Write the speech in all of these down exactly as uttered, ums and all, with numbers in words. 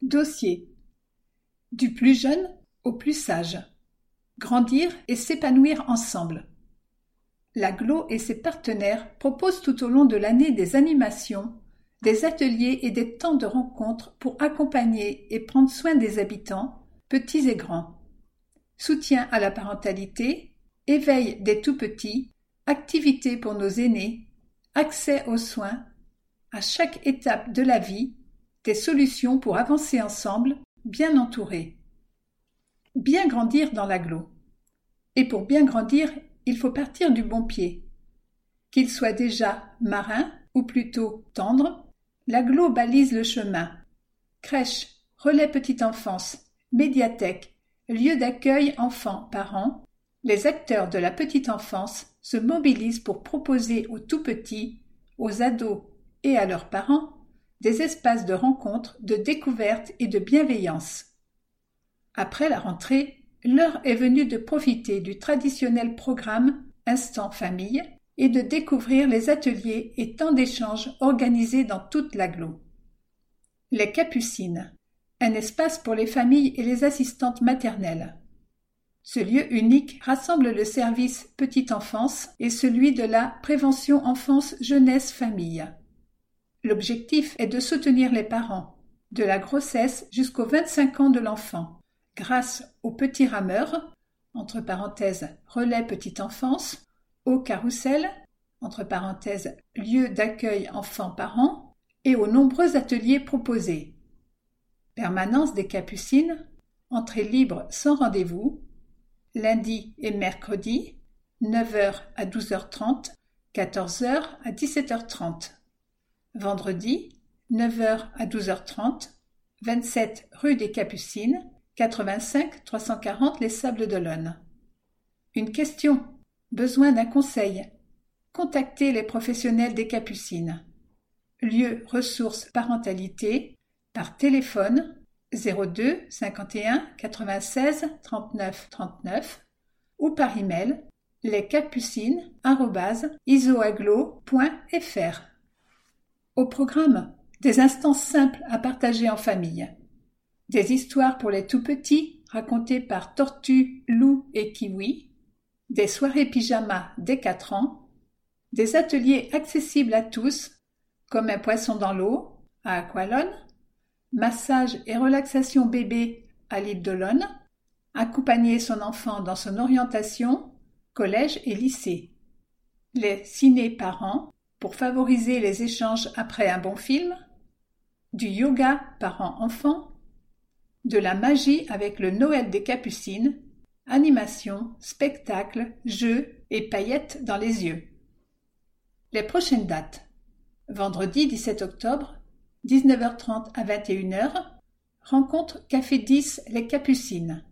Dossier. Du plus jeune au plus sage. Grandir et s'épanouir ensemble. L'Aglo et ses partenaires proposent tout au long de l'année des animations, des ateliers et des temps de rencontres pour accompagner et prendre soin des habitants, petits et grands. Soutien à la parentalité, éveil des tout-petits, activités pour nos aînés, accès aux soins, à chaque étape de la vie, des solutions pour avancer ensemble, bien entourés. Bien grandir dans l'Aglo. Et pour bien grandir, il faut partir du bon pied. Qu'il soit déjà marin, ou plutôt tendre, l'Aglo balise le chemin. Crèche, relais petite enfance, médiathèque, lieu d'accueil enfants-parents, les acteurs de la petite enfance se mobilisent pour proposer aux tout-petits, aux ados et à leurs parents des espaces de rencontre, de découverte et de bienveillance. Après la rentrée, l'heure est venue de profiter du traditionnel programme Instant Famille et de découvrir les ateliers et temps d'échange organisés dans toute l'Aglo. Les Capucines, un espace pour les familles et les assistantes maternelles. Ce lieu unique rassemble le service petite enfance et celui de la prévention enfance jeunesse famille. L'objectif est de soutenir les parents, de la grossesse jusqu'aux vingt-cinq ans de l'enfant, grâce aux petits rameurs, entre parenthèses relais petite enfance, au carrousel, entre parenthèses lieu d'accueil enfants-parents, et aux nombreux ateliers proposés. Permanence des Capucines, entrée libre sans rendez-vous, lundi et mercredi, neuf heures à douze heures trente, quatorze heures à dix-sept heures trente. Vendredi, neuf heures à douze heures trente, vingt-sept rue des Capucines, quatre-vingt-cinq trois cent quarante Les Sables d'Olonne. Une question, besoin d'un conseil. Contactez les professionnels des Capucines. Lieu ressources parentalité par téléphone zéro deux cinquante et un quatre-vingt-seize trente-neuf trente-neuf ou par email lescapucines arobase isoaglo point f r. Au programme, des instants simples à partager en famille. Des histoires pour les tout-petits racontées par Tortue, Lou et Kiwi. Des soirées pyjama dès quatre ans. Des ateliers accessibles à tous, comme un poisson dans l'eau, à Aqualone. Massage et relaxation bébé à l'île d'Olonne. Accompagner son enfant dans son orientation, collège et lycée. Les ciné-parents, pour favoriser les échanges après un bon film, du yoga parents-enfants, de la magie avec le Noël des Capucines, animation, spectacle, jeux et paillettes dans les yeux. Les prochaines dates. Vendredi dix-sept octobre, dix-neuf heures trente à vingt et une heures, rencontre Café dix Les Capucines.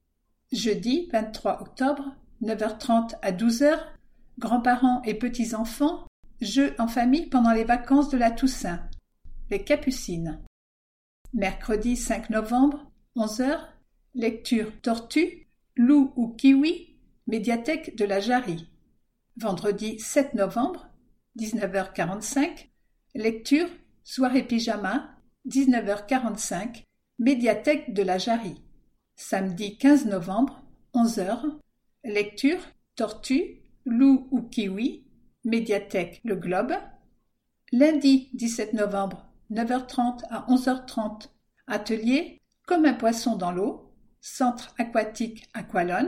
Jeudi vingt-trois octobre, neuf heures trente à douze heures, grands-parents et petits-enfants, jeux en famille pendant les vacances de la Toussaint. Les Capucines. Mercredi cinq novembre, onze heures, lecture Tortue, Lou ou Kiwi, médiathèque de la Jarry. Vendredi sept novembre, dix-neuf heures quarante-cinq, lecture soirée pyjama, dix-neuf heures quarante-cinq, médiathèque de la Jarry. Samedi quinze novembre, onze heures, lecture Tortue, Lou ou Kiwi, médiathèque Le Globe. Lundi dix-sept novembre, neuf heures trente à onze heures trente, atelier Comme un poisson dans l'eau, centre aquatique Aqualone.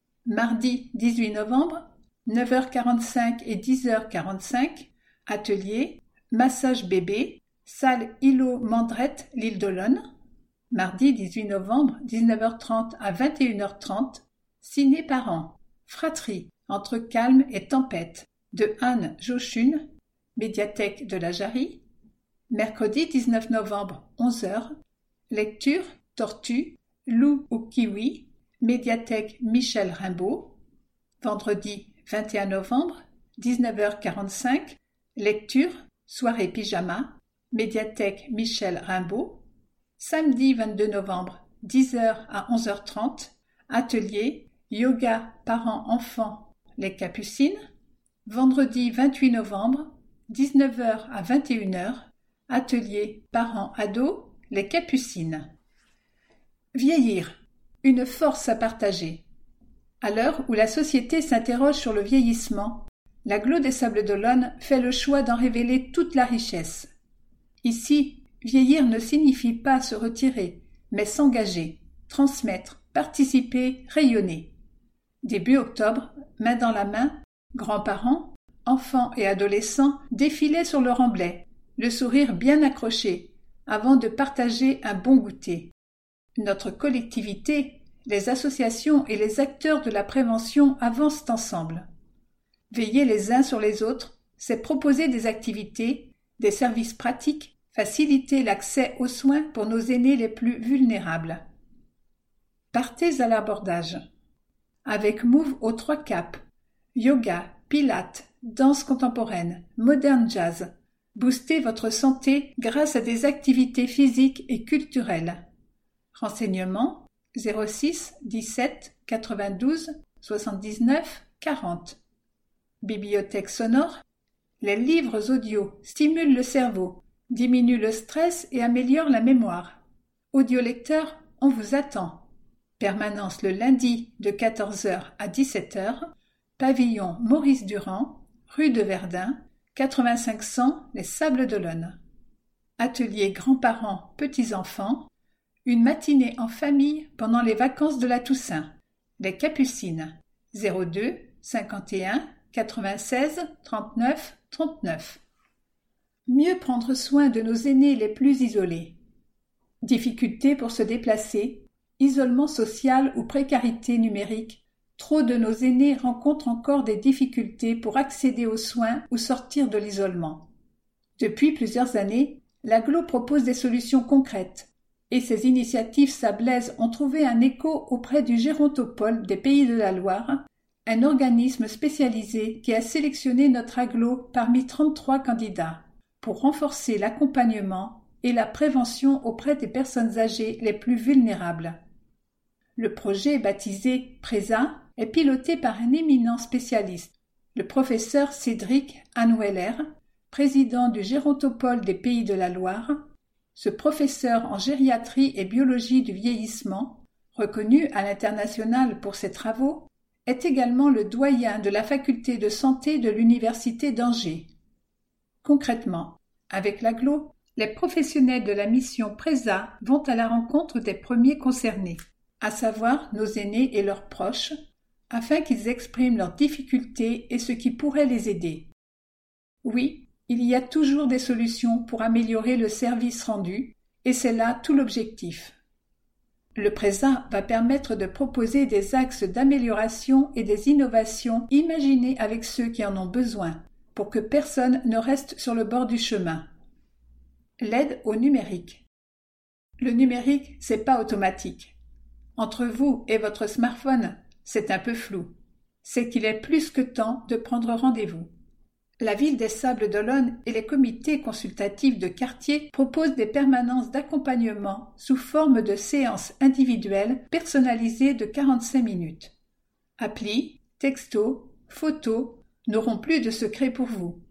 Mardi dix-huit novembre, neuf heures quarante-cinq et dix heures quarante-cinq, atelier massage bébé, salle Îlot Mandrette, l'île d'Olonne. Mardi dix-huit novembre, dix-neuf heures trente à vingt et une heures trente, ciné-parents, fratrie entre calme et tempête, de Anne Jochune, médiathèque de la Jarry. Mercredi dix-neuf novembre, onze heures, lecture Tortue, Lou ou Kiwi, médiathèque Michel Rimbaud. Vendredi vingt et un novembre, dix-neuf heures quarante-cinq, lecture soirée pyjama, médiathèque Michel Rimbaud. Samedi vingt-deux novembre, dix heures à onze heures trente, atelier yoga parents-enfants Les Capucines. Vendredi vingt-huit novembre, dix-neuf heures à vingt et une heures, atelier parents-ados Les Capucines. Vieillir, une force à partager. À l'heure où la société s'interroge sur le vieillissement, l'Agglo des Sables d'Olonne fait le choix d'en révéler toute la richesse. Ici, vieillir ne signifie pas se retirer, mais s'engager, transmettre, participer, rayonner. Début octobre, main dans la main, grands-parents, enfants et adolescents défilaient sur le remblai, le sourire bien accroché, avant de partager un bon goûter. Notre collectivité, les associations et les acteurs de la prévention avancent ensemble. Veiller les uns sur les autres, c'est proposer des activités, des services pratiques, faciliter l'accès aux soins pour nos aînés les plus vulnérables. Partez à l'abordage. Avec Move aux trois caps, yoga, pilates, danse contemporaine, moderne jazz, boostez votre santé grâce à des activités physiques et culturelles. Renseignements zéro six dix-sept quatre-vingt-douze soixante-dix-neuf quarante. Bibliothèque sonore. Les livres audio stimulent le cerveau, diminuent le stress et améliorent la mémoire. Audiolecteur, on vous attend. Permanence le lundi de quatorze heures à dix-sept heures. Pavillon Maurice Durand, rue de Verdun, quatre-vingt-cinq cents Les Sables d'Olonne. Atelier grands-parents, petits-enfants. Une matinée en famille pendant les vacances de la Toussaint. Les Capucines. zéro deux cinquante et un quatre-vingt-seize trente-neuf trente-neuf. Mieux prendre soin de nos aînés les plus isolés. Difficultés pour se déplacer, isolement social ou précarité numérique, trop de nos aînés rencontrent encore des difficultés pour accéder aux soins ou sortir de l'isolement. Depuis plusieurs années, l'Agglo propose des solutions concrètes, et ces initiatives sablaises ont trouvé un écho auprès du Gérontopole des Pays de la Loire, un organisme spécialisé qui a sélectionné notre Agglo parmi trente-trois candidats pour renforcer l'accompagnement et la prévention auprès des personnes âgées les plus vulnérables. Le projet baptisé PRESA est piloté par un éminent spécialiste, le professeur Cédric Anweller, président du Gérontopole des Pays de la Loire. Ce professeur en gériatrie et biologie du vieillissement, reconnu à l'international pour ses travaux, est également le doyen de la faculté de santé de l'université d'Angers. Concrètement, avec l'Agglo, les professionnels de la mission PRESA vont à la rencontre des premiers concernés, à savoir nos aînés et leurs proches, afin qu'ils expriment leurs difficultés et ce qui pourrait les aider. Oui, il y a toujours des solutions pour améliorer le service rendu, et c'est là tout l'objectif. Le PRESA va permettre de proposer des axes d'amélioration et des innovations imaginées avec ceux qui en ont besoin, pour que personne ne reste sur le bord du chemin. L'aide au numérique. Le numérique, c'est pas automatique. Entre vous et votre smartphone, c'est un peu flou. C'est qu'il est plus que temps de prendre rendez-vous. La ville des Sables d'Olonne et les comités consultatifs de quartier proposent des permanences d'accompagnement sous forme de séances individuelles personnalisées de quarante-cinq minutes. Applis, textos, photos n'auront plus de secret pour vous.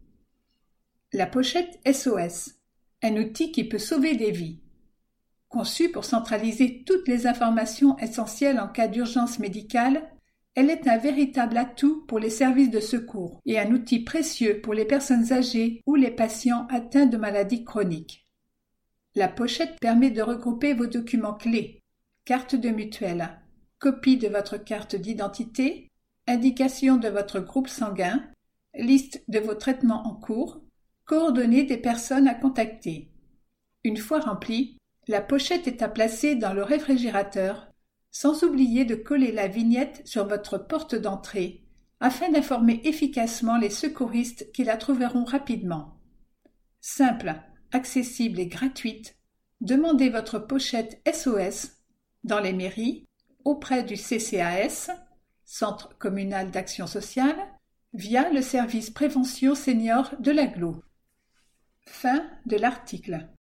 La pochette S O S, un outil qui peut sauver des vies. Conçue pour centraliser toutes les informations essentielles en cas d'urgence médicale, elle est un véritable atout pour les services de secours et un outil précieux pour les personnes âgées ou les patients atteints de maladies chroniques. La pochette permet de regrouper vos documents clés, carte de mutuelle, copie de votre carte d'identité, indication de votre groupe sanguin, liste de vos traitements en cours, coordonnées des personnes à contacter. Une fois remplie, la pochette est à placer dans le réfrigérateur, sans oublier de coller la vignette sur votre porte d'entrée, afin d'informer efficacement les secouristes qui la trouveront rapidement. Simple, accessible et gratuite, demandez votre pochette S O S dans les mairies, auprès du C C A S, Centre communal d'action sociale, via le service prévention senior de l'Agglo. Fin de l'article.